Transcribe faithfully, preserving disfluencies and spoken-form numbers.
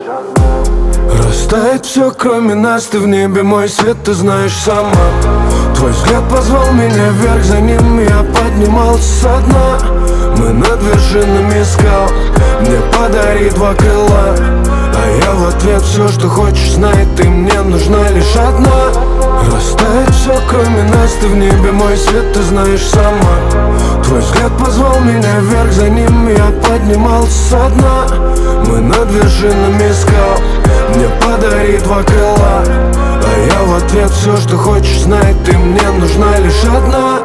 Растает все, кроме нас, ты в небе, мой свет, ты знаешь сама. Твой взгляд позвал меня вверх, за ним я поднимался со дна. Мы над вершинами скал, мне подари два крыла, а я в ответ все, что хочешь, знай, ты мне нужна лишь одна. Растает все, кроме нас, ты в небе, мой свет, ты знаешь сама. Твой взгляд позвал меня вверх, за ним я поднимался со дна. Мы над вершинами скал, мне подари два крыла, а я в ответ все, что хочешь, знай, ты мне нужна лишь одна.